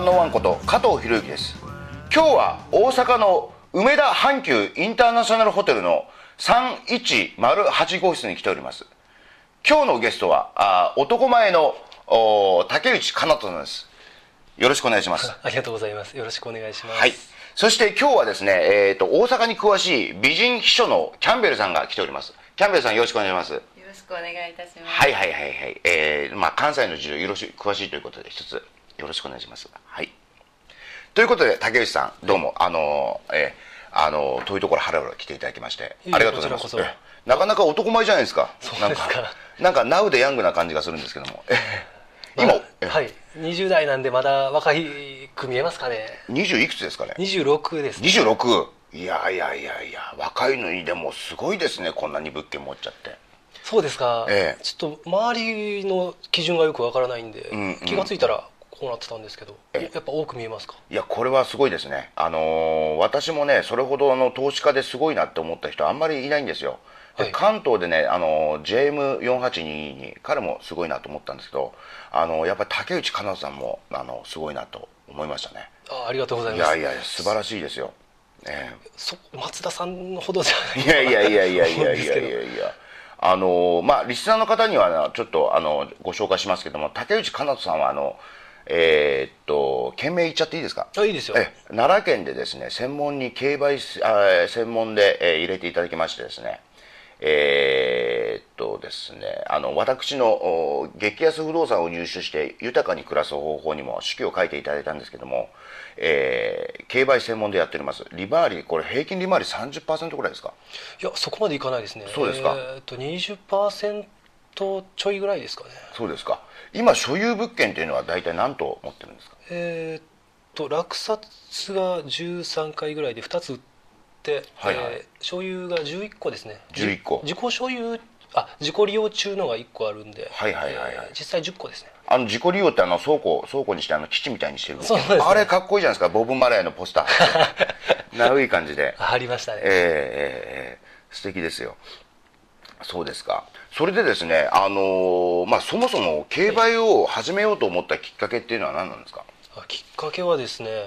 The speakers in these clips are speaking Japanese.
101こと加藤博之です。今日は大阪の梅田阪急インターナショナルホテルの3108号室に来ております。今日のゲストは男前の竹内かなとさんです。よろしくお願いします。 ありがとうございます。よろしくお願いします。 はい。そして今日はですね、大阪に詳しい美人秘書のキャンベルさんが来ております。キャンベルさん、よろしくお願いします。 よろしくお願いいたします。 はいはいはいはい。関西の事情詳しいということで一つよろしくお願いします。はい。ということで竹内さんどうも、遠いところはらはら来ていただきましてありがとうございます。なかなか男前じゃないですか。 そうですか。 なんかナウでヤングな感じがするんですけども。 今はい20代なんでまだ若く見えますかね。 20いくつですかね。 26です、ね。 26。いや若いのにでもすごいですね、こんなに物件持っちゃって。 そうですか。ちょっと周りの基準がよくわからないんで、気がついたらこうなってたんですけど、やっぱ多く見えますか。 いやこれはすごいですね。私もねそれほどの投資家ですごいなって思った人あんまりいないんですよ。関東でねJM4822 に彼もすごいなと思ったんですけど、やっぱり竹内かなさんもすごいなと思いましたね。 ありがとうございます。 いや素晴らしいですよ。 松田さんほどじゃない。 いやリスナーの方にはちょっとご紹介しますけども、竹内かなさんは県名言っちゃっていいですか。 いいですよ。 奈良県でですね専門に競売専門で入れていただきましてですね、私の激安不動産を入手して豊かに暮らす方法にも手記を書いていただいたんですけども、競売専門でやっております。利回りこれ平均利回り 30% ぐらいですか。 いやそこまでいかないですね。 そうですか。 20% ちょいぐらいですかね。 そうですか。今所有物件というのは大体何棟持ってるんですか。 落札が13回ぐらいで2つ売って、所有が11個ですね。 11個。 自己利用中のが1個あるんで、実際10個ですね。 自己利用って倉庫にして基地みたいにしてる。 そうですね。 あれかっこいいじゃないですか。ボブ・マラヤのポスターなるい感じでありましたね。 素敵ですよ。そうですか。それでですねそもそも競売を始めようと思ったきっかけっていうのは何なんですか。 きっかけはですね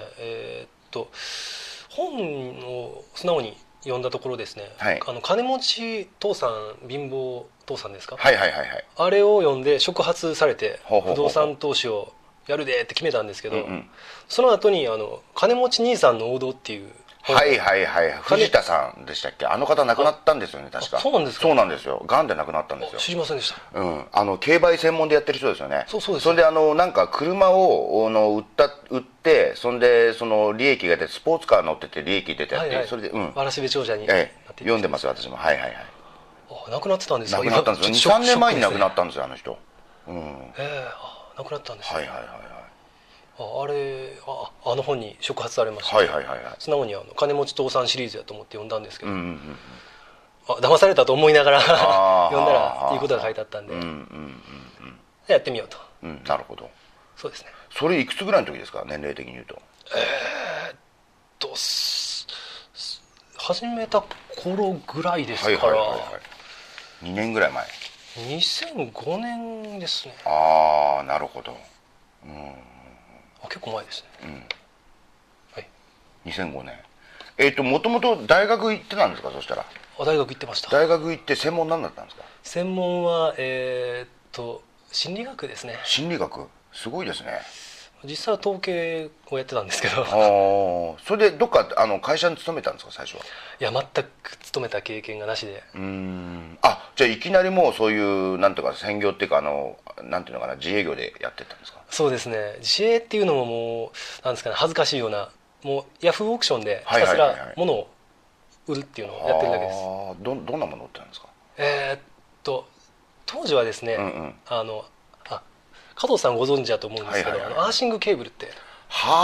本を素直に読んだところですね、金持ち父さん貧乏父さんですか。あれを読んで触発されて不動産投資をやるでって決めたんですけど、その後に金持ち兄さんの王道っていう藤田さんでしたっけ。あの方亡くなったんですよね確か。 そうなんですか。 そうなんですよ。がんで亡くなったんですよ。 知りませんでした。 競売専門でやってる人ですよね。 そうです。 それでなんか車を売ってそんでその利益が出てスポーツカー乗ってて利益出てってそれでわらしべ長者に読んでます私も。 亡くなってたんですか。 亡くなったんですよ。2、3年前に亡くなったんですよあの人。 亡くなったんです。あの本に触発されました。素直に金持ち父さんシリーズやと思って読んだんですけど、騙されたと思いながら読んだらいいことが書いてあったんでやってみようと。 なるほど。 そうですね。 それいくつぐらいの時ですか年齢的に言うと。 始めた頃ぐらいですから 2年ぐらい前。 2005年ですね。 なるほど。 結構前ですね。 2005年。もともと大学行ってたんですか。そしたら大学行ってました。 大学行って専門何だったんですか。 専門は心理学ですね。 心理学すごいですね。 実際は統計をやってたんですけどそれでどっか会社に勤めたんですか最初は。 いや全く勤めた経験がなしで。 じゃあいきなりもうそういうなんていうか専業っていうかなんていうのかな自営業でやってたんですか。 そうですね。自営っていうのももうなんですかね恥ずかしいようなもうヤフーオークションでひたすら物を売るっていうのをやってるだけです。 どんなものを売ってるんですか。 当時はですね加藤さんご存知だと思うんですけどアーシングケーブルって